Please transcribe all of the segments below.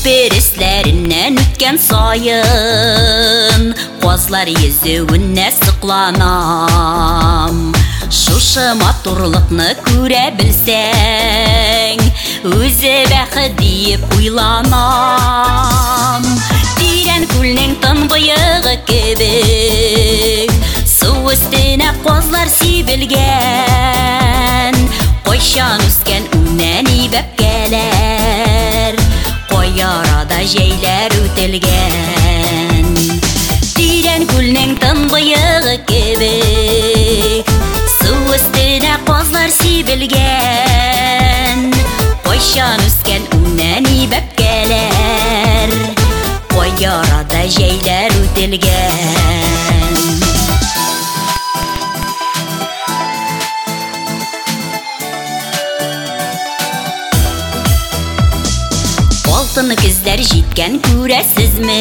Переслерінен өткен сайын Қозлар езуіне сықланам. Шушы матурлықны көре білсең, өзі бәқі дейіп ойланам. Тирен көлнің тынбайығы кебек, су үстіне қозлар себілген. Қойшан өскен үннен ибәп келер, қой арада жейлер өтілген. Тирен көлнің тынбайығы кебек, су үстіне қозлар себілген. Қойшан өскен үннен ибәп келер, қой арада жейлер өтілген. Алтын кездер жеткен көресізме,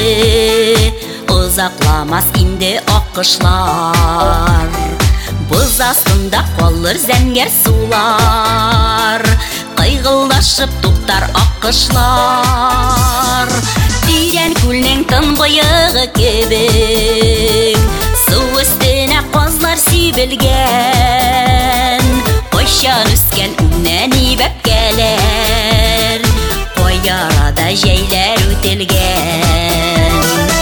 ұзақламас инде аққышлар. Бұз астында қолыр зәнгер сулар, қайғылдашып туқтар аққышлар. Тирен көлнің тынбайығы кебек, су үстіне қозлар себілген. Қойшан өскен үннен ибәп келер, қой арада жейлер өтілген.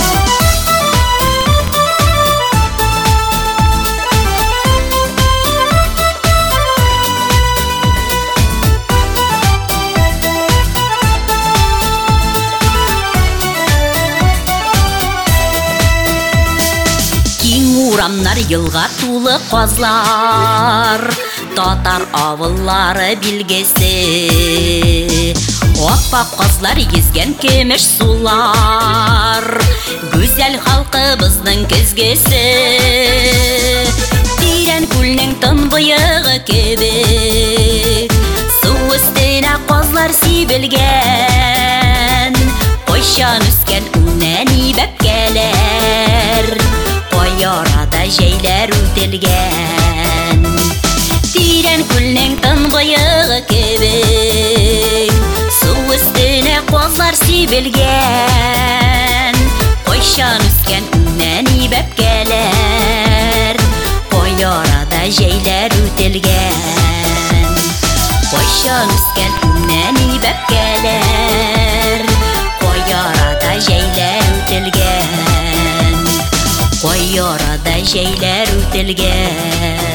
Кең урамнар йылға тулы қозлар, татар авыллары білгесі. Оппа қозлар езген кемеш сулар, гүзел халқы біздің кезгесі. Тирен көлнің тынбайығы кебек, су үстіне қозлар себілген. Қойшан өскен үннен ибәп келер, қой арада жейлер өтілген. Тирен көлнің тынбайығы кебек, су үстіне қозлар себілген. Қойшан өскен үннен ибәп келер, қой арада жейлер өтілген. Қойшан өскен үннен ибәп келер, қой арада жейлер өтілген. Қой арада жейлер өтілген.